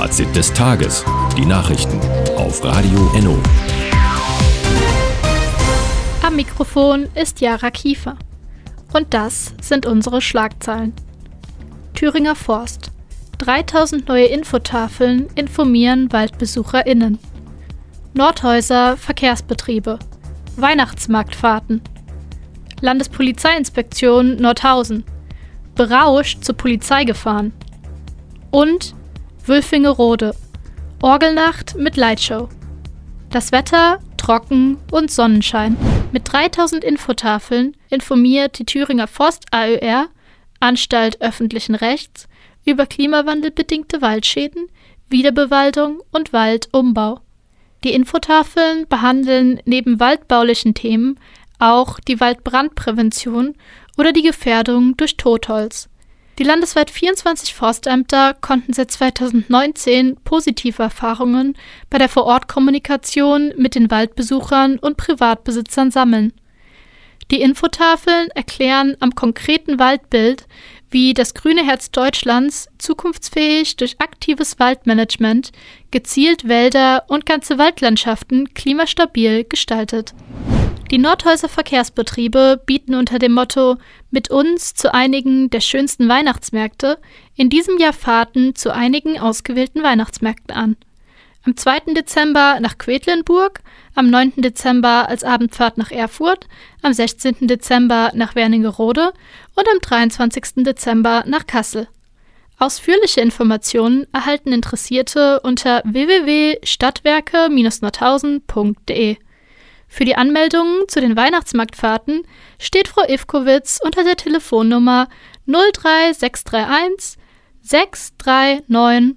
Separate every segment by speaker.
Speaker 1: Fazit des Tages. Die Nachrichten auf Radio Enno.
Speaker 2: Am Mikrofon ist Jara Kiefer. Und das sind unsere Schlagzeilen. Thüringer Forst. 3000 neue Infotafeln informieren WaldbesucherInnen. Nordhäuser Verkehrsbetriebe. Weihnachtsmarktfahrten. Landespolizeiinspektion Nordhausen. Berauscht zur Polizei gefahren. Und Wülfingerode. Orgelnacht mit Lightshow. Das Wetter trocken und Sonnenschein. Mit 3000 Infotafeln informiert die Thüringer Forst AÖR, Anstalt öffentlichen Rechts, über klimawandelbedingte Waldschäden, Wiederbewaldung und Waldumbau. Die Infotafeln behandeln neben waldbaulichen Themen auch die Waldbrandprävention oder die Gefährdung durch Totholz. Die landesweit 24 Forstämter konnten seit 2019 positive Erfahrungen bei der Vorortkommunikation mit den Waldbesuchern und Privatbesitzern sammeln. Die Infotafeln erklären am konkreten Waldbild, wie das Grüne Herz Deutschlands zukunftsfähig durch aktives Waldmanagement gezielt Wälder und ganze Waldlandschaften klimastabil gestaltet. Die Nordhäuser Verkehrsbetriebe bieten unter dem Motto »Mit uns zu einigen der schönsten Weihnachtsmärkte« in diesem Jahr Fahrten zu einigen ausgewählten Weihnachtsmärkten an. Am 2. Dezember nach Quedlinburg, am 9. Dezember als Abendfahrt nach Erfurt, am 16. Dezember nach Wernigerode und am 23. Dezember nach Kassel. Ausführliche Informationen erhalten Interessierte unter www.stadtwerke-nordhausen.de. Für die Anmeldungen zu den Weihnachtsmarktfahrten steht Frau Ivkowitz unter der Telefonnummer 03631 639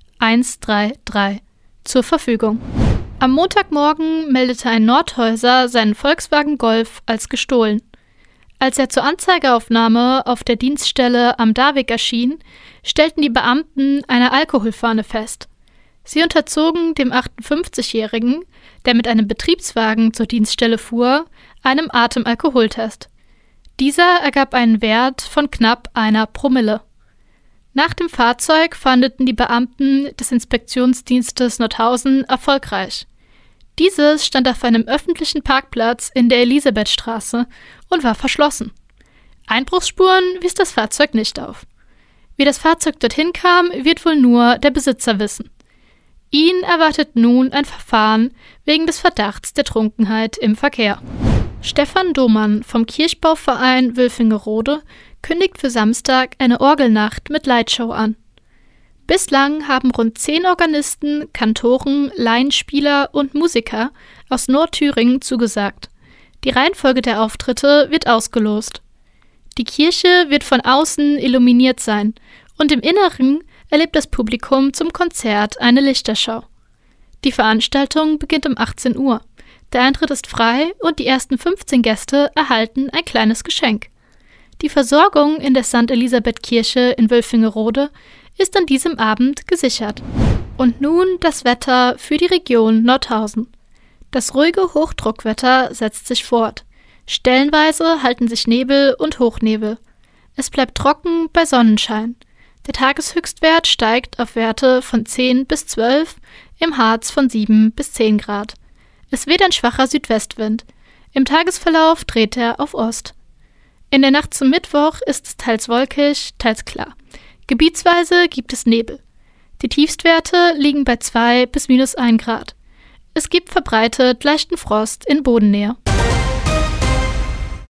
Speaker 2: 133 zur Verfügung. Am Montagmorgen meldete ein Nordhäuser seinen Volkswagen Golf als gestohlen. Als er zur Anzeigeaufnahme auf der Dienststelle am Darweg erschien, stellten die Beamten eine Alkoholfahne fest. Sie unterzogen dem 58-Jährigen, der mit einem Betriebswagen zur Dienststelle fuhr, einem Atemalkoholtest. Dieser ergab einen Wert von knapp 1 Promille. Nach dem Fahrzeug fahndeten die Beamten des Inspektionsdienstes Nordhausen erfolgreich. Dieses stand auf einem öffentlichen Parkplatz in der Elisabethstraße und war verschlossen. Einbruchsspuren wies das Fahrzeug nicht auf. Wie das Fahrzeug dorthin kam, wird wohl nur der Besitzer wissen. Ihn erwartet nun ein Verfahren wegen des Verdachts der Trunkenheit im Verkehr. Stefan Domann vom Kirchbauverein Wülfingerode kündigt für Samstag eine Orgelnacht mit Lightshow an. Bislang haben rund 10 Organisten, Kantoren, Laienspieler und Musiker aus Nordthüringen zugesagt. Die Reihenfolge der Auftritte wird ausgelost. Die Kirche wird von außen illuminiert sein und im Inneren erlebt das Publikum zum Konzert eine Lichterschau. Die Veranstaltung beginnt um 18 Uhr. Der Eintritt ist frei und die ersten 15 Gäste erhalten ein kleines Geschenk. Die Versorgung in der St. Elisabeth-Kirche in Wülfingerode ist an diesem Abend gesichert. Und nun das Wetter für die Region Nordhausen. Das ruhige Hochdruckwetter setzt sich fort. Stellenweise halten sich Nebel und Hochnebel. Es bleibt trocken bei Sonnenschein. Der Tageshöchstwert steigt auf Werte von 10 bis 12, im Harz von 7 bis 10 Grad. Es weht ein schwacher Südwestwind. Im Tagesverlauf dreht er auf Ost. In der Nacht zum Mittwoch ist es teils wolkig, teils klar. Gebietsweise gibt es Nebel. Die Tiefstwerte liegen bei 2 bis -1 Grad. Es gibt verbreitet leichten Frost in Bodennähe.